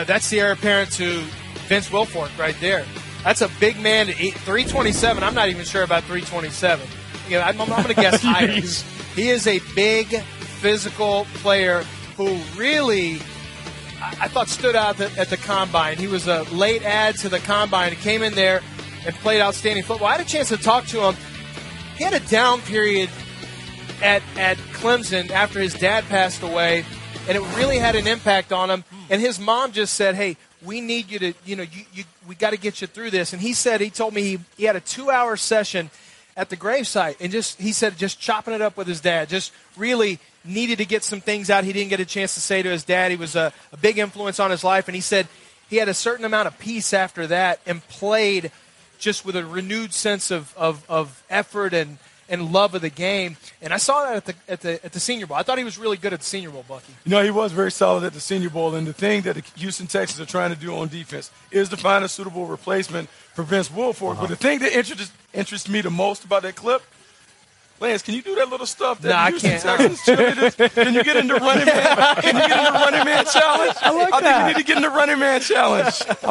That's the heir apparent to Vince Wilfork right there. That's a big man. 327. I'm not even sure about 327. I'm going to guess higher. He is a big, physical player who really, I thought, stood out at the Combine. He was a late add to the Combine. He came in there and played outstanding football. I had a chance to talk to him. He had a down period at Clemson after his dad passed away, and it really had an impact on him. And his mom just said, hey, we need you to, we got to get you through this. And he told me he had a 2-hour session at the gravesite, and he said just chopping it up with his dad, just really needed to get some things out he didn't get a chance to say to his dad. He was a big influence on his life, and he said he had a certain amount of peace after that and played just with a renewed sense of effort and love of the game. And I saw that at the Senior Bowl. I thought he was really good at the Senior Bowl, Bucky. He was very solid at the Senior Bowl, and the thing that the Houston Texans are trying to do on defense is to find a suitable replacement for Vince Wilfork. But the thing that interests me the most about that clip, Lance, can you do that little stuff that Houston Texans cheerleaders? Can you get into running man? Can you get into running man challenge? I think you need to get into running man challenge.